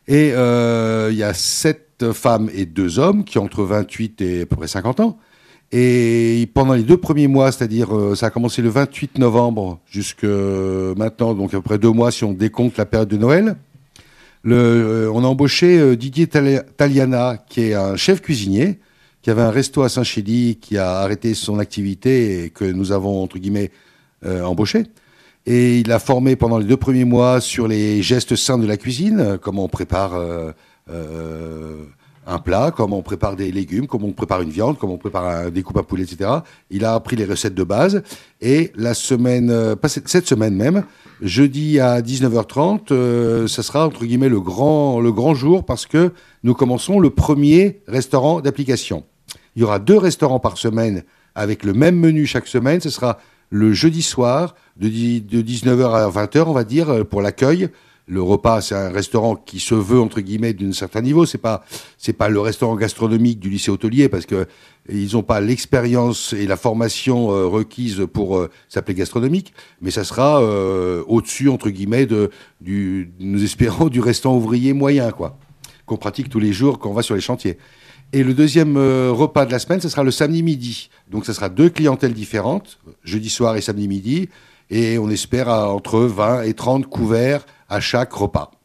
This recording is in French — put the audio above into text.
Et il y a 7 femmes et 2 hommes qui ont entre 28 et à peu près 50 ans. Et pendant les 2 premiers mois, c'est-à-dire ça a commencé le 28 novembre jusque maintenant, donc à peu près 2 mois si on décompte la période de Noël, on a embauché Didier Taliana, qui est un chef cuisinier, qui avait un resto à Saint-Chély, qui a arrêté son activité et que nous avons, entre guillemets, embauché. Et il a formé pendant les 2 premiers mois sur les gestes sains de la cuisine, comment on prépare un plat, comment on prépare des légumes, comment on prépare une viande, comment on prépare un découpe à poulet, etc. Il a appris les recettes de base. Et la semaine, pas cette semaine même, jeudi à 19h30, ça sera entre guillemets le grand jour parce que nous commençons le premier restaurant d'application. Il y aura 2 restaurants par semaine avec le même menu chaque semaine. Ce sera le jeudi soir de 19h à 20h, on va dire, pour l'accueil. Le repas, c'est un restaurant qui se veut, entre guillemets, d'un certain niveau. C'est pas le restaurant gastronomique du lycée hôtelier parce que ils n'ont pas l'expérience et la formation requise pour s'appeler gastronomique. Mais ça sera au-dessus, entre guillemets, nous espérons, du restaurant ouvrier moyen, quoi, qu'on pratique tous les jours quand on va sur les chantiers. Et le deuxième repas de la semaine, ce sera le samedi midi. Donc, ce sera 2 clientèles différentes, jeudi soir et samedi midi. Et on espère entre 20 et 30 couverts à chaque repas.